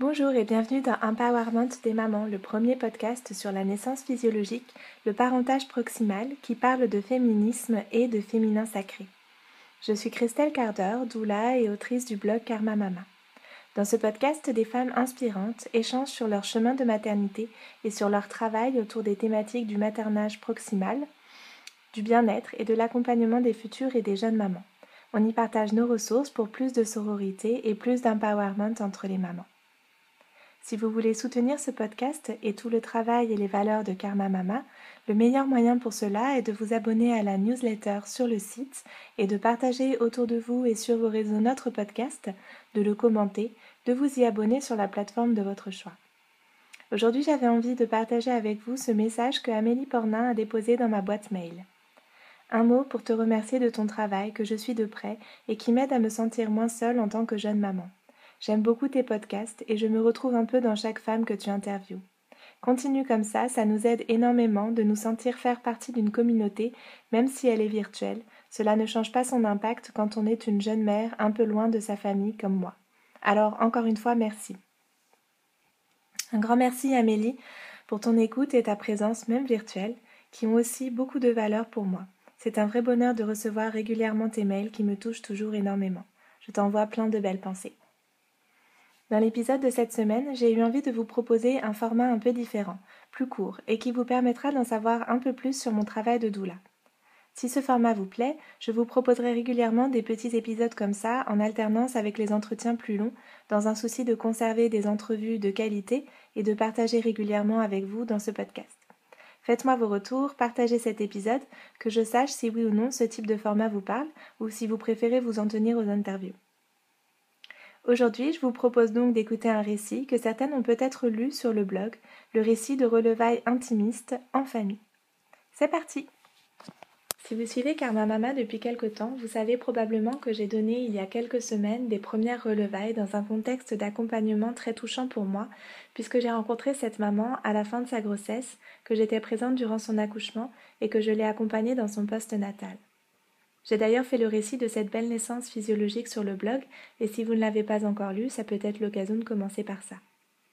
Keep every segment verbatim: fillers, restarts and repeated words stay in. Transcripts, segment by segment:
Bonjour et bienvenue dans Empowerment des mamans, le premier podcast sur la naissance physiologique, le parentage proximal qui parle de féminisme et de féminin sacré. Je suis Christelle Carder, doula et autrice du blog Karma Mama. Dans ce podcast, des femmes inspirantes échangent sur leur chemin de maternité et sur leur travail autour des thématiques du maternage proximal, du bien-être et de l'accompagnement des futures et des jeunes mamans. On y partage nos ressources pour plus de sororité et plus d'empowerment entre les mamans. Si vous voulez soutenir ce podcast et tout le travail et les valeurs de Karma Mama, le meilleur moyen pour cela est de vous abonner à la newsletter sur le site et de partager autour de vous et sur vos réseaux notre podcast, de le commenter, de vous y abonner sur la plateforme de votre choix. Aujourd'hui, j'avais envie de partager avec vous ce message que Amélie Pornin a déposé dans ma boîte mail. Un mot pour te remercier de ton travail que je suis de près et qui m'aide à me sentir moins seule en tant que jeune maman. J'aime beaucoup tes podcasts et je me retrouve un peu dans chaque femme que tu interviews. Continue comme ça, ça nous aide énormément de nous sentir faire partie d'une communauté, même si elle est virtuelle. Cela ne change pas son impact quand on est une jeune mère un peu loin de sa famille comme moi. Alors, encore une fois, merci. Un grand merci Amélie pour ton écoute et ta présence, même virtuelle, qui ont aussi beaucoup de valeur pour moi. C'est un vrai bonheur de recevoir régulièrement tes mails qui me touchent toujours énormément. Je t'envoie plein de belles pensées. Dans l'épisode de cette semaine, j'ai eu envie de vous proposer un format un peu différent, plus court, et qui vous permettra d'en savoir un peu plus sur mon travail de doula. Si ce format vous plaît, je vous proposerai régulièrement des petits épisodes comme ça, en alternance avec les entretiens plus longs, dans un souci de conserver des entrevues de qualité et de partager régulièrement avec vous dans ce podcast. Faites-moi vos retours, partagez cet épisode, que je sache si oui ou non ce type de format vous parle, ou si vous préférez vous en tenir aux interviews. Aujourd'hui, je vous propose donc d'écouter un récit que certaines ont peut-être lu sur le blog, le récit de relevailles intimistes en famille. C'est parti! Si vous suivez Karma Mama depuis quelque temps, vous savez probablement que j'ai donné il y a quelques semaines des premières relevailles dans un contexte d'accompagnement très touchant pour moi, puisque j'ai rencontré cette maman à la fin de sa grossesse, que j'étais présente durant son accouchement et que je l'ai accompagnée dans son post-natal. J'ai d'ailleurs fait le récit de cette belle naissance physiologique sur le blog, et si vous ne l'avez pas encore lu, ça peut être l'occasion de commencer par ça.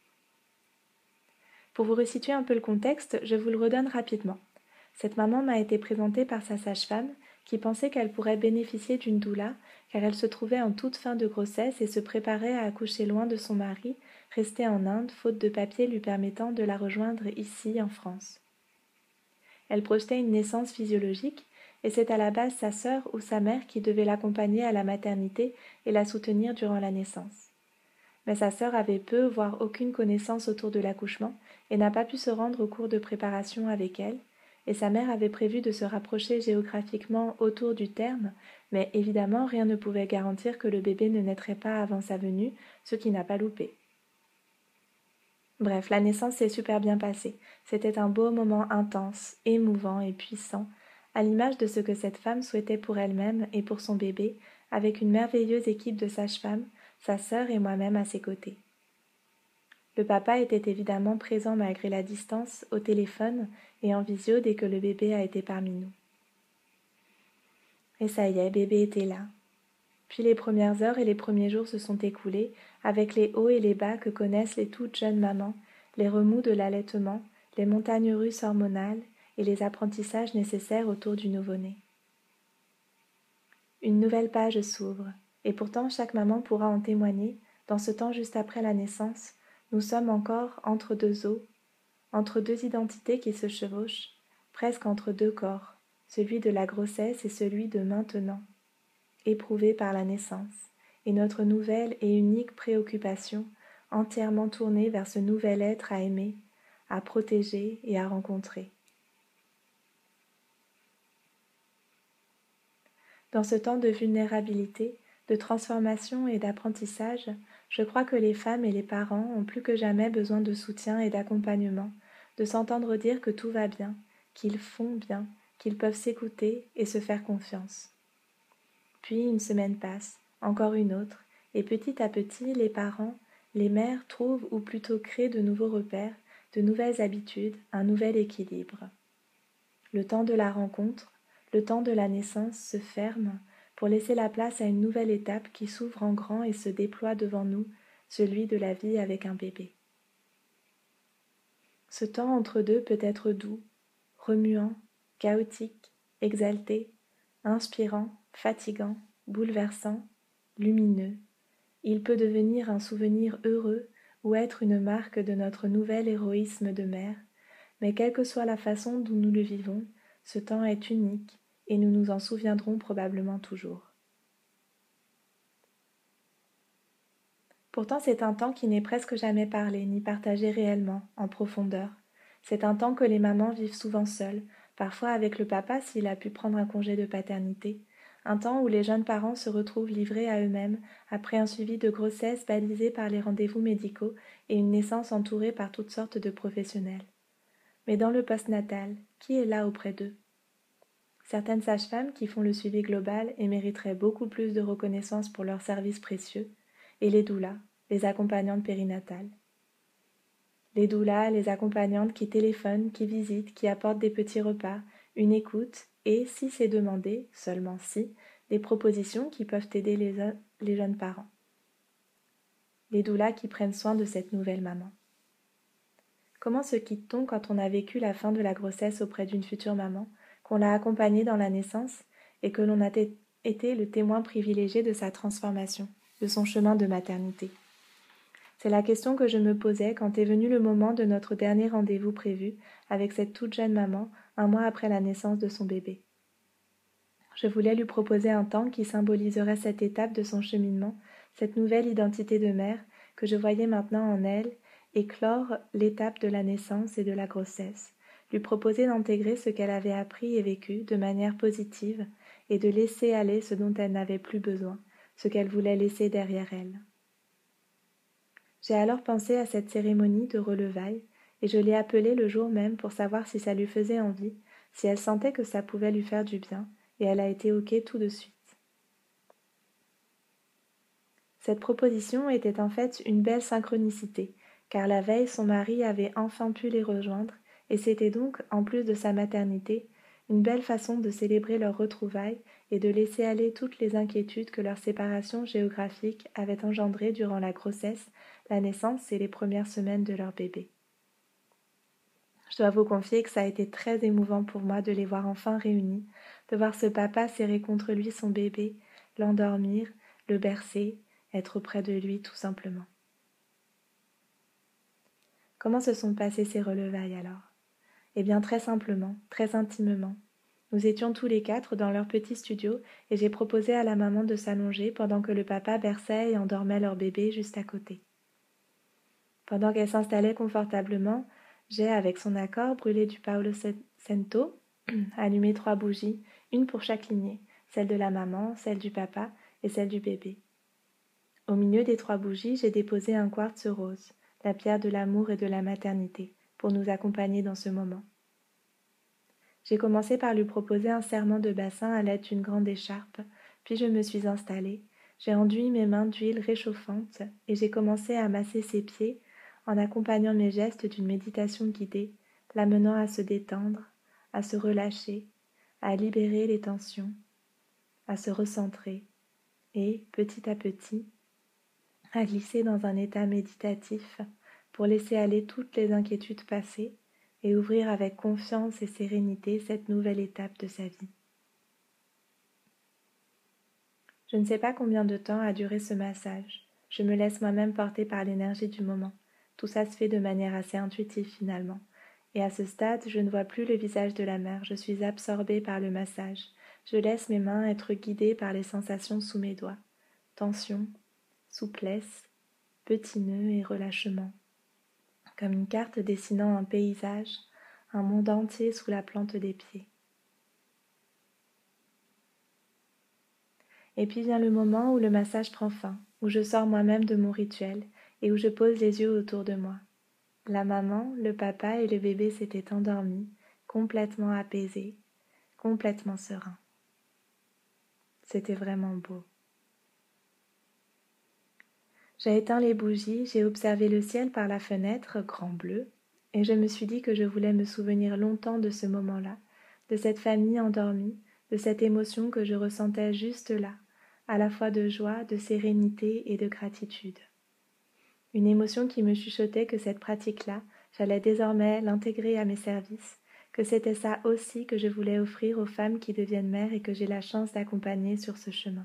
Pour vous resituer un peu le contexte, je vous le redonne rapidement. Cette maman m'a été présentée par sa sage-femme, qui pensait qu'elle pourrait bénéficier d'une doula, car elle se trouvait en toute fin de grossesse et se préparait à accoucher loin de son mari, resté en Inde, faute de papier lui permettant de la rejoindre ici, en France. Elle projetait une naissance physiologique, et c'est à la base sa sœur ou sa mère qui devait l'accompagner à la maternité et la soutenir durant la naissance. Mais sa sœur avait peu, voire aucune connaissance autour de l'accouchement et n'a pas pu se rendre au cours de préparation avec elle, et sa mère avait prévu de se rapprocher géographiquement autour du terme, mais évidemment rien ne pouvait garantir que le bébé ne naîtrait pas avant sa venue, ce qui n'a pas loupé. Bref, la naissance s'est super bien passée. C'était un beau moment intense, émouvant et puissant, à l'image de ce que cette femme souhaitait pour elle-même et pour son bébé, avec une merveilleuse équipe de sages-femmes, sa sœur et moi-même à ses côtés. Le papa était évidemment présent malgré la distance, au téléphone et en visio dès que le bébé a été parmi nous. Et ça y est, bébé était là. Puis les premières heures et les premiers jours se sont écoulés, avec les hauts et les bas que connaissent les toutes jeunes mamans, les remous de l'allaitement, les montagnes russes hormonales, et les apprentissages nécessaires autour du nouveau-né. Une nouvelle page s'ouvre, et pourtant chaque maman pourra en témoigner, dans ce temps juste après la naissance, nous sommes encore entre deux eaux, entre deux identités qui se chevauchent, presque entre deux corps, celui de la grossesse et celui de maintenant, éprouvés par la naissance, et notre nouvelle et unique préoccupation, entièrement tournée vers ce nouvel être à aimer, à protéger et à rencontrer. Dans ce temps de vulnérabilité, de transformation et d'apprentissage, je crois que les femmes et les parents ont plus que jamais besoin de soutien et d'accompagnement, de s'entendre dire que tout va bien, qu'ils font bien, qu'ils peuvent s'écouter et se faire confiance. Puis une semaine passe, encore une autre, et petit à petit, les parents, les mères trouvent ou plutôt créent de nouveaux repères, de nouvelles habitudes, un nouvel équilibre. Le temps de la rencontre, le temps de la naissance se ferme pour laisser la place à une nouvelle étape qui s'ouvre en grand et se déploie devant nous, celui de la vie avec un bébé. Ce temps entre deux peut être doux, remuant, chaotique, exalté, inspirant, fatigant, bouleversant, lumineux. Il peut devenir un souvenir heureux ou être une marque de notre nouvel héroïsme de mère, mais quelle que soit la façon dont nous le vivons, ce temps est unique et nous nous en souviendrons probablement toujours. Pourtant, c'est un temps qui n'est presque jamais parlé ni partagé réellement, en profondeur. C'est un temps que les mamans vivent souvent seules, parfois avec le papa s'il a pu prendre un congé de paternité, un temps où les jeunes parents se retrouvent livrés à eux-mêmes après un suivi de grossesse balisé par les rendez-vous médicaux et une naissance entourée par toutes sortes de professionnels. Mais dans le postnatal, qui est là auprès d'eux? Certaines sages-femmes qui font le suivi global et mériteraient beaucoup plus de reconnaissance pour leurs services précieux, et les doulas, les accompagnantes périnatales. Les doulas, les accompagnantes qui téléphonent, qui visitent, qui apportent des petits repas, une écoute et, si c'est demandé, seulement si, des propositions qui peuvent aider les, les jeunes parents. Les doulas qui prennent soin de cette nouvelle maman. Comment se quitte-t-on quand on a vécu la fin de la grossesse auprès d'une future maman, qu'on l'a accompagnée dans la naissance et que l'on a été le témoin privilégié de sa transformation, de son chemin de maternité? C'est la question que je me posais quand est venu le moment de notre dernier rendez-vous prévu avec cette toute jeune maman, un mois après la naissance de son bébé. Je voulais lui proposer un temps qui symboliserait cette étape de son cheminement, cette nouvelle identité de mère que je voyais maintenant en elle, et clore l'étape de la naissance et de la grossesse, lui proposer d'intégrer ce qu'elle avait appris et vécu de manière positive et de laisser aller ce dont elle n'avait plus besoin, ce qu'elle voulait laisser derrière elle. J'ai alors pensé à cette cérémonie de relevailles et je l'ai appelée le jour même pour savoir si ça lui faisait envie, si elle sentait que ça pouvait lui faire du bien, et elle a été ok tout de suite. Cette proposition était en fait une belle synchronicité, car la veille son mari avait enfin pu les rejoindre, et c'était donc, en plus de sa maternité, une belle façon de célébrer leur retrouvailles et de laisser aller toutes les inquiétudes que leur séparation géographique avait engendrées durant la grossesse, la naissance et les premières semaines de leur bébé. Je dois vous confier que ça a été très émouvant pour moi de les voir enfin réunis, de voir ce papa serrer contre lui son bébé, l'endormir, le bercer, être auprès de lui tout simplement. Comment se sont passées ces relevailles alors? Eh bien très simplement, très intimement. Nous étions tous les quatre dans leur petit studio et j'ai proposé à la maman de s'allonger pendant que le papa berçait et endormait leur bébé juste à côté. Pendant qu'elle s'installait confortablement, j'ai, avec son accord, brûlé du Palo Santo, allumé trois bougies, une pour chaque lignée, celle de la maman, celle du papa et celle du bébé. Au milieu des trois bougies, j'ai déposé un quartz rose, la pierre de l'amour et de la maternité, pour nous accompagner dans ce moment. J'ai commencé par lui proposer un serment de bassin à l'aide d'une grande écharpe, puis je me suis installée, j'ai enduit mes mains d'huile réchauffante et j'ai commencé à masser ses pieds en accompagnant mes gestes d'une méditation guidée, l'amenant à se détendre, à se relâcher, à libérer les tensions, à se recentrer et, petit à petit, à glisser dans un état méditatif pour laisser aller toutes les inquiétudes passées et ouvrir avec confiance et sérénité cette nouvelle étape de sa vie. Je ne sais pas combien de temps a duré ce massage. Je me laisse moi-même porter par l'énergie du moment. Tout ça se fait de manière assez intuitive finalement. Et à ce stade, je ne vois plus le visage de la mère. Je suis absorbée par le massage. Je laisse mes mains être guidées par les sensations sous mes doigts. Tension, souplesse, petits nœuds et relâchement. Comme une carte dessinant un paysage, un monde entier sous la plante des pieds. Et puis vient le moment où le massage prend fin, où je sors moi-même de mon rituel et où je pose les yeux autour de moi. La maman, le papa et le bébé s'étaient endormis, complètement apaisés, complètement sereins. C'était vraiment beau. J'ai éteint les bougies, j'ai observé le ciel par la fenêtre, grand bleu, et je me suis dit que je voulais me souvenir longtemps de ce moment-là, de cette famille endormie, de cette émotion que je ressentais juste là, à la fois de joie, de sérénité et de gratitude. Une émotion qui me chuchotait que cette pratique-là, j'allais désormais l'intégrer à mes services, que c'était ça aussi que je voulais offrir aux femmes qui deviennent mères et que j'ai la chance d'accompagner sur ce chemin.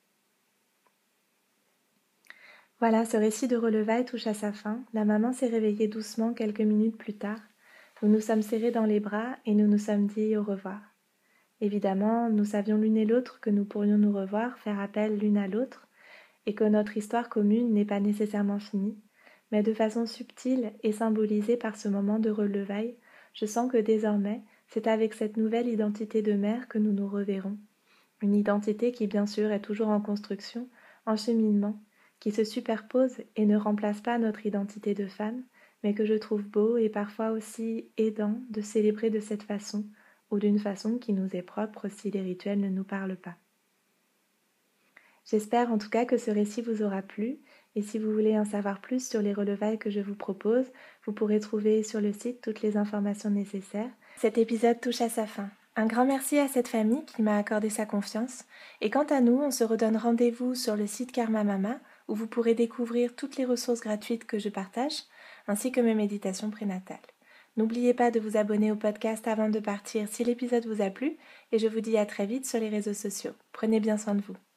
Voilà, ce récit de relevailles touche à sa fin. La maman s'est réveillée doucement quelques minutes plus tard. Nous nous sommes serrés dans les bras et nous nous sommes dit au revoir. Évidemment, nous savions l'une et l'autre que nous pourrions nous revoir, faire appel l'une à l'autre, et que notre histoire commune n'est pas nécessairement finie, mais de façon subtile et symbolisée par ce moment de relevailles, je sens que désormais, c'est avec cette nouvelle identité de mère que nous nous reverrons. Une identité qui bien sûr est toujours en construction, en cheminement, qui se superpose et ne remplace pas notre identité de femme, mais que je trouve beau et parfois aussi aidant de célébrer de cette façon, ou d'une façon qui nous est propre si les rituels ne nous parlent pas. J'espère en tout cas que ce récit vous aura plu, et si vous voulez en savoir plus sur les relevailles que je vous propose, vous pourrez trouver sur le site toutes les informations nécessaires. Cet épisode touche à sa fin. Un grand merci à cette famille qui m'a accordé sa confiance, et quant à nous, on se redonne rendez-vous sur le site Karma Mama, où vous pourrez découvrir toutes les ressources gratuites que je partage, ainsi que mes méditations prénatales. N'oubliez pas de vous abonner au podcast avant de partir si l'épisode vous a plu, et je vous dis à très vite sur les réseaux sociaux. Prenez bien soin de vous.